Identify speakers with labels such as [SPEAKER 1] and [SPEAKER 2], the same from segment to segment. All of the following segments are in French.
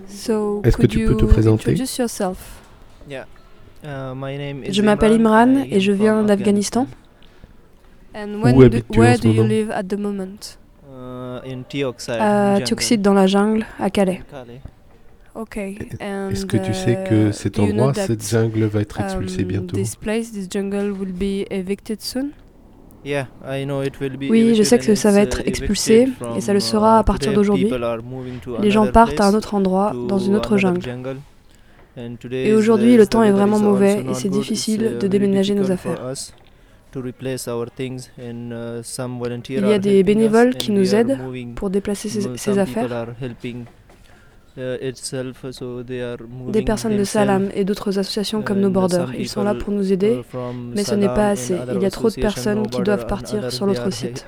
[SPEAKER 1] Est-ce que tu peux te présenter?
[SPEAKER 2] Je m'appelle Imran et je viens d'Afghanistan.
[SPEAKER 1] Où habites-tu en ce moment?
[SPEAKER 2] À Tioxide dans la jungle, à Calais.
[SPEAKER 1] Est-ce que tu sais que cet endroit, cette jungle va être expulsée bientôt?
[SPEAKER 2] Oui, je sais que ça va être expulsé et ça le sera à partir d'aujourd'hui. Les gens partent à un autre endroit, dans une autre jungle. Et aujourd'hui, le temps est vraiment mauvais et c'est difficile de déménager nos affaires. Il y a des bénévoles qui nous aident pour déplacer ces affaires. Des personnes de Salam et d'autres associations comme No Border, ils sont là pour nous aider, mais ce n'est pas assez. Il y a trop de personnes qui doivent partir sur l'autre site.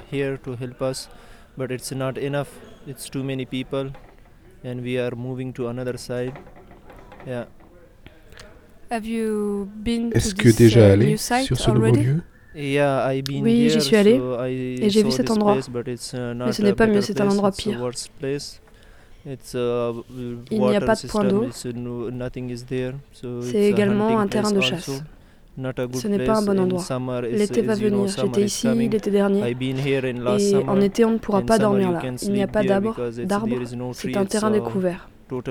[SPEAKER 1] Est-ce que déjà allé sur ce nouveau lieu?
[SPEAKER 2] Oui, j'y suis allé et j'ai vu cet endroit, mais ce n'est pas mieux, c'est un endroit pire. Il n'y a pas de point d'eau. C'est également un terrain de chasse. Ce n'est pas un bon endroit. L'été va venir. J'étais ici l'été dernier. Et en été, on ne pourra pas dormir là. Il n'y a pas d'arbres. C'est un terrain découvert. Donc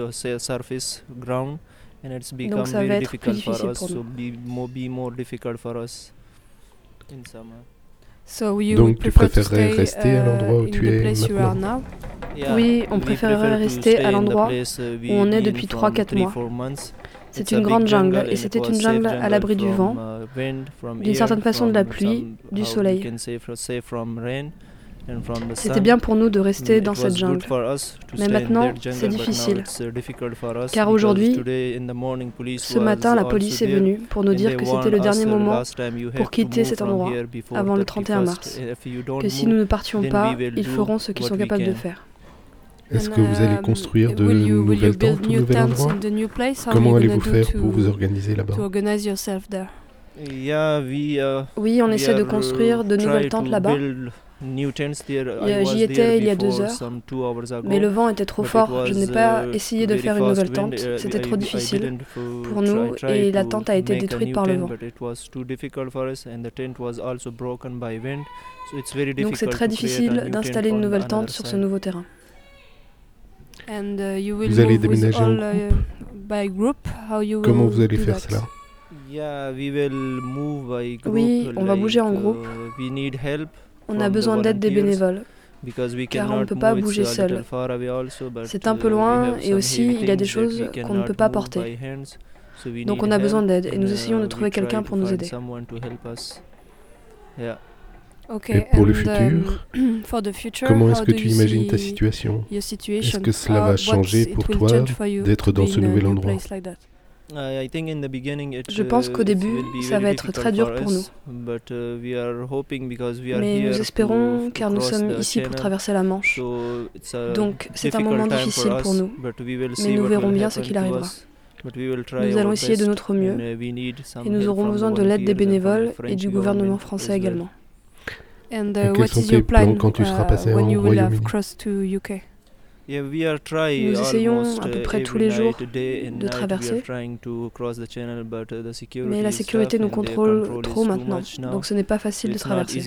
[SPEAKER 2] ça va être plus difficile pour nous.
[SPEAKER 1] Donc tu préférerais rester à l'endroit où tu es maintenant?
[SPEAKER 2] Oui, on préférerait rester à l'endroit où on est depuis 3-4 mois. C'est une grande jungle et c'était une jungle à l'abri du vent, d'une certaine façon de la pluie, du soleil. C'était bien pour nous de rester dans cette jungle. Mais maintenant, c'est difficile. Car aujourd'hui, ce matin, la police est venue pour nous dire que c'était le dernier moment pour quitter cet endroit avant le 31 mars. Que si nous ne partions pas, ils feront ce qu'ils sont capables de faire.
[SPEAKER 1] Est-ce que vous allez construire de nouvelles tentes au nouvel endroit? Comment allez-vous faire pour vous organiser là-bas?
[SPEAKER 2] Oui, on essaie de construire de nouvelles tentes là-bas. J'y étais il y a 2 heures, mais le vent était trop fort. Je n'ai pas essayé de faire une nouvelle tente, c'était trop difficile pour nous et la tente a été détruite par le vent. Donc c'est très difficile d'installer une nouvelle tente sur ce nouveau terrain.
[SPEAKER 1] Vous allez déménager en groupe? Comment vous allez faire cela?
[SPEAKER 2] Oui, on va bouger en groupe. On a besoin d'aide des bénévoles, car on ne peut pas bouger seul. C'est un peu loin et aussi il y a des choses qu'on ne peut pas porter. Donc on a besoin d'aide et nous essayons de trouver quelqu'un pour nous aider.
[SPEAKER 1] Et pour le futur, comment est-ce que tu imagines ta situation? Est-ce que cela va changer pour toi d'être dans ce nouvel endroit?
[SPEAKER 2] Je pense qu'au début, ça va être très dur pour nous. Mais nous espérons, car nous sommes ici pour traverser la Manche. Donc c'est un moment difficile pour nous, mais nous verrons bien ce qu'il arrivera. Nous allons essayer de notre mieux et nous aurons besoin de l'aide des bénévoles et du gouvernement français également.
[SPEAKER 1] Et quels sont tes plans quand tu seras passé en Royaume-Uni?
[SPEAKER 2] Nous essayons à peu près tous les jours de traverser, mais la sécurité nous contrôle trop maintenant, donc ce n'est pas facile de traverser.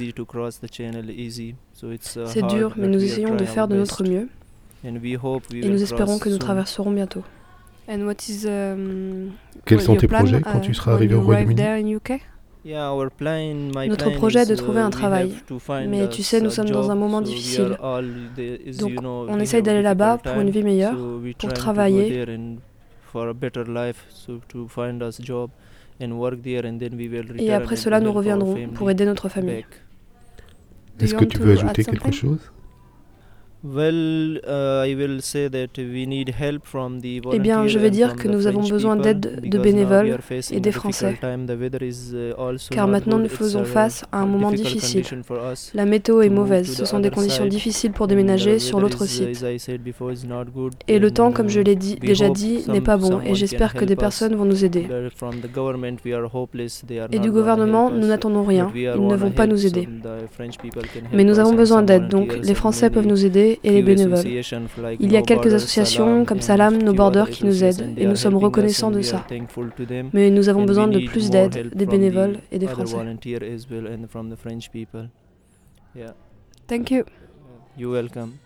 [SPEAKER 2] C'est dur, mais nous essayons de faire de notre mieux et nous espérons que nous traverserons bientôt.
[SPEAKER 1] Quels sont tes projets quand tu seras arrivé au Royaume-Uni?
[SPEAKER 2] Notre projet est de trouver un travail, mais tu sais, nous sommes dans un moment difficile. Donc on essaye d'aller là-bas pour une vie meilleure, pour travailler. Et après cela, nous reviendrons pour aider notre famille.
[SPEAKER 1] Est-ce que tu veux ajouter quelque chose?
[SPEAKER 2] Eh bien, je vais dire que nous avons besoin d'aide de bénévoles et des Français, car maintenant nous faisons face à un moment difficile. La météo est mauvaise, ce sont des conditions difficiles pour déménager sur l'autre site. Et le temps, comme je l'ai déjà dit, n'est pas bon, et j'espère que des personnes vont nous aider. Et du gouvernement, nous n'attendons rien, ils ne vont pas nous aider. Mais nous avons besoin d'aide, donc les Français peuvent nous aider Français et les bénévoles. Il y a quelques associations comme Salam, No Border qui nous aident et nous sommes reconnaissants de ça. Mais nous avons besoin de plus d'aide des bénévoles et des Français.
[SPEAKER 1] Thank you.
[SPEAKER 2] You're welcome.